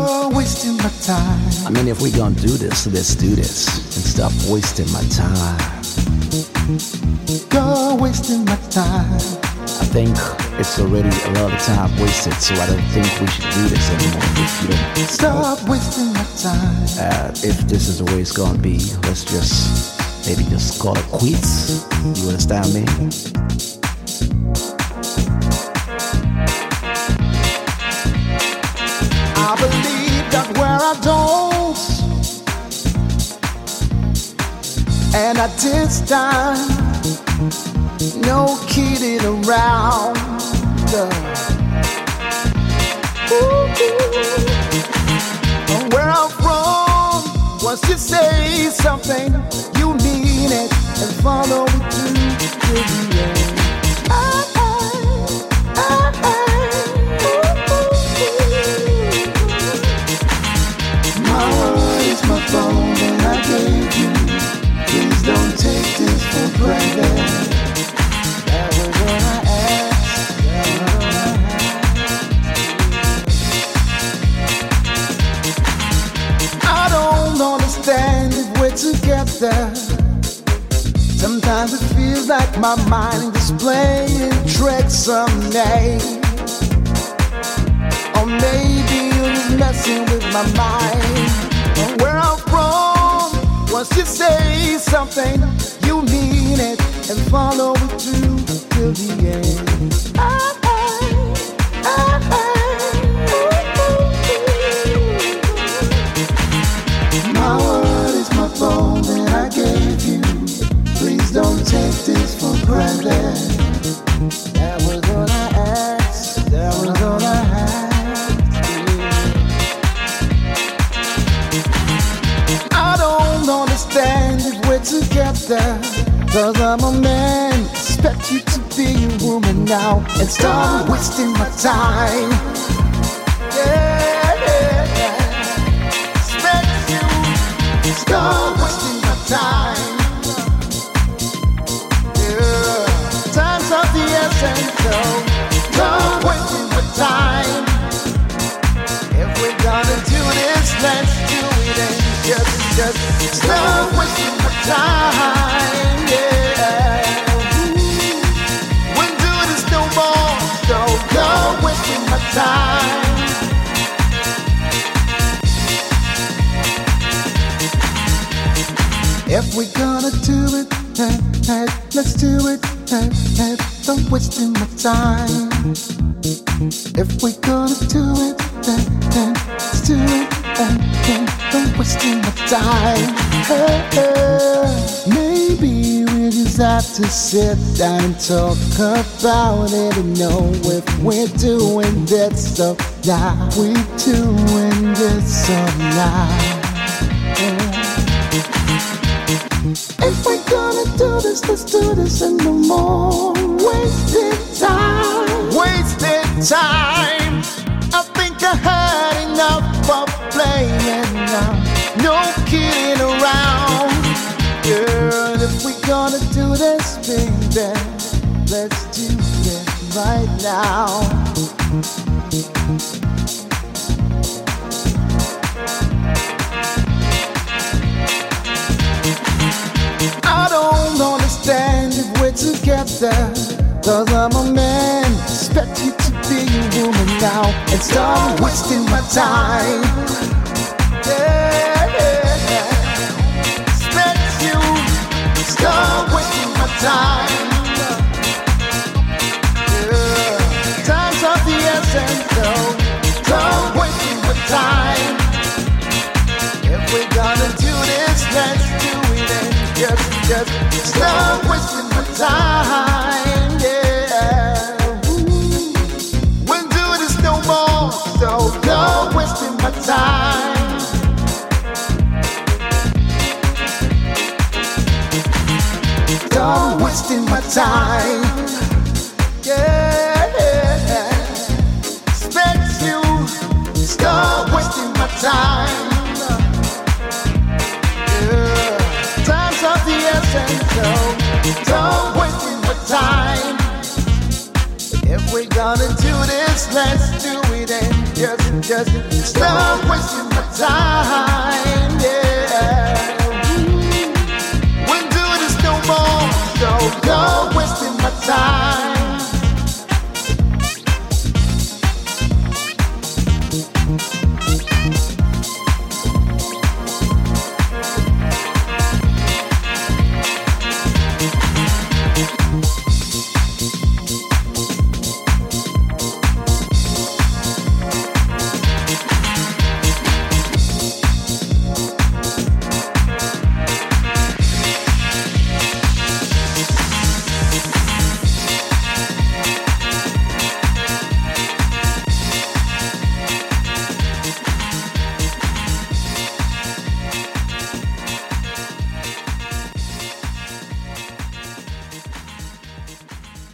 You're wasting my time. I mean, if we're gonna do this, let's do this and stop wasting my time. You're wasting my time. I think it's already a lot of time wasted, so I don't think we should do this anymore. If you don't stop wasting my time. If this is the way it's gonna be, let's just maybe just call it quits. You understand me? I believe that where I don't, and at this time, no kidding around. Where I'm from, once you say something, you mean it and follow it through to the end. My word is my phone that I gave you. Please don't take this for granted. That was what I asked. I don't understand if we're together. Sometimes it feels like my mind is playing tricks someday. Or maybe you're just messing with my mind. Where I'm from, once you say something, you mean it and follow it through till the end. My word is my phone that I gave you. Please don't take this for granted. That was what I asked. That was all I had. I don't understand if we're together, 'cause I'm a man. Expect you to be a woman now and stop wasting my time. Yeah, yeah, yeah. Expect you to stop wasting my time. Yeah. Time's of the essence, so stop wasting my time. If we're gonna do this, let's do it and just stop wasting my time. Yeah. We'll do this no more, so stop wasting my time. If we're gonna do it, let's do it, don't wasting my time. If we're gonna do it, let's do it, don't wasting my time. Maybe we just have to sit down and talk about it and know if we're doing this so now. We're doing this so now. If we're gonna do this, let's do this and no more wasted time. Wasted time. I think I had enough of playing now. No kidding around. Girl, if we're gonna do this, baby, let's do it right now. I don't understand if we're together, 'cause I'm a man. Expect you to be a woman now and stop wasting my time. Yeah, yeah, yeah. Expect you to stop wasting my time. Yeah. Time's of the essence, so stop wasting my time. If we're gonna do this, let's do it and just stop wasting my time, yeah. We'll do this no more, so stop wasting my time. Stop wasting my time, yeah, yeah. Expect you, stop wasting my time. Time's of the essence, so don't wasting my time. If we're gonna do this, let's do it and just stop wasting my time. Yeah, we'll do this no more. Don't wasting my time.